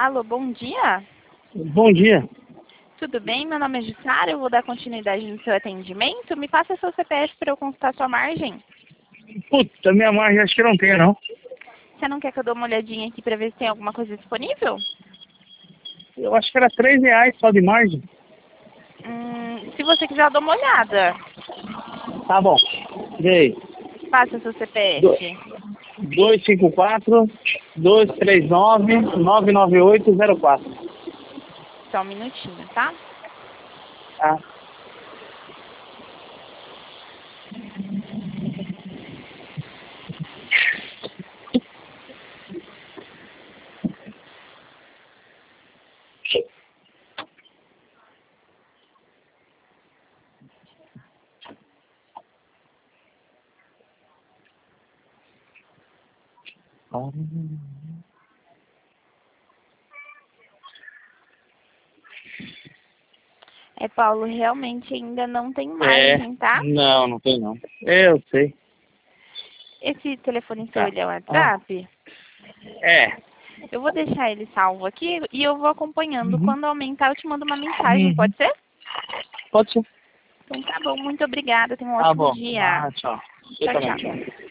Alô, bom dia. Bom dia. Tudo bem? Meu nome é Jussara, eu vou dar continuidade no seu atendimento. Me passa seu CPF para eu consultar sua margem. Puta, minha margem acho que não tem, não. Você não quer que eu dê uma olhadinha aqui para ver se tem alguma coisa disponível? Eu acho que era R$ 3 só de margem. Se você quiser, eu dou uma olhada. Tá bom. E aí? Passa seu Do- CPF. 254-239-99804. Só um minutinho, tá? Tá. Paulo, realmente ainda não tem margem, tá? Não tem não. Eu sei. Esse telefone seu, Tá. ele é o WhatsApp? É. Eu vou deixar ele salvo aqui e eu vou acompanhando. Uhum. Quando aumentar, eu te mando uma mensagem, pode ser? Pode ser. Então tá bom, muito obrigada. Tenha um Tá ótimo bom. dia. Tchau. Eu Tchau, também, tchau. tchau.